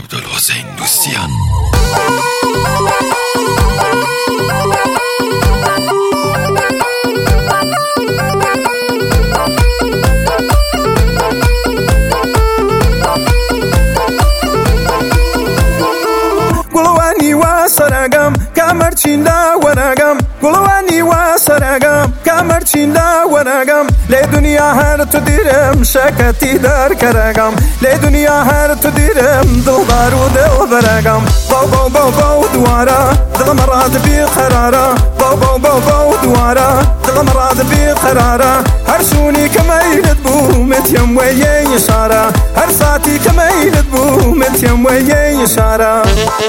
عبدالحسین دوستیان. قلواني وسرقم كامرتشين دا ورقم قلواني وسرقم كامرتشين دا ورقم لدنيا هر تديرم شكتي دار كرقم لدنيا هر تديرم دلبار ودل برقم بو بو بو بو دوارا دل مراد بقرارا بو بو بو بو دوارا دل مراد بقرارا هر شوني كميلت بو متيم ويا يشارا هر ساعتي كميلت بو متيم ويا يشارا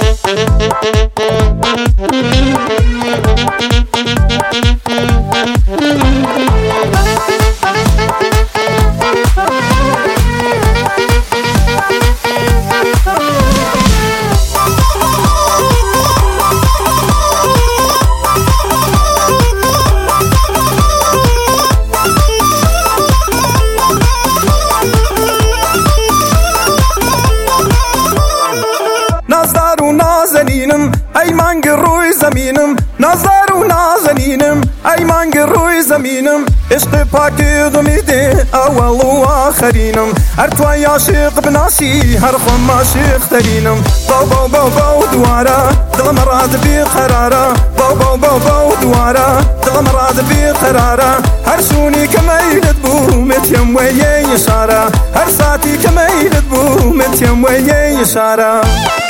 نازدار و نازنینم ای مانگ روی زمینم نازدار و نازنینم ای مانگ روی زمینم عشق پاکی دمیده اول و آخرینم هر توی عاشق بناسی هر خم عاشق ترینم بو بو بو بو دوارا دل مراد بقرارا بو بو بو بو دوارا دل مراد بقرارا هر شونی کمیلت بو متیم ویه یشارا هر ساعتی کمیلت بو متیم ویه یشارا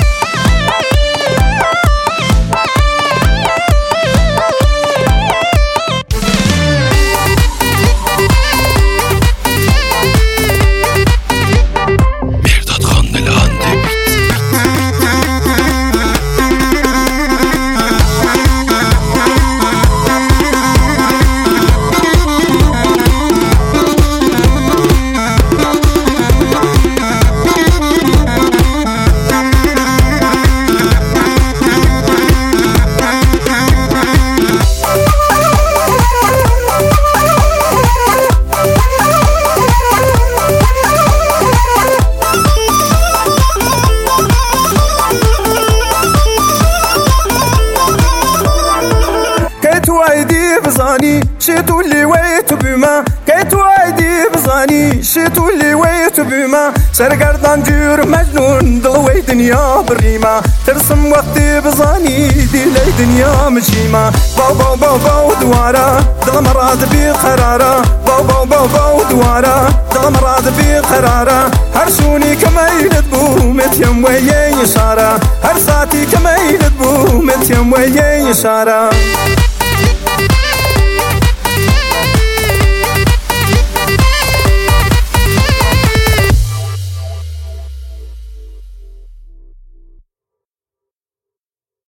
بزاني شيتو اللي ويت بما كيتو ايدي بزاني شيتو اللي ويت بما سرقردان جور مجنون ضلوي دنيا بريما ترسم وقتي بزاني دي لي دنيا مجيما بو بو بو بو دوارا دل مراد بقرارا بو بو بو بو دوارا دل مراد بقرارا هر شوني كميلت بو متيم ويا يشارا هر ساعتي كميلت بو متيم ويا يشارا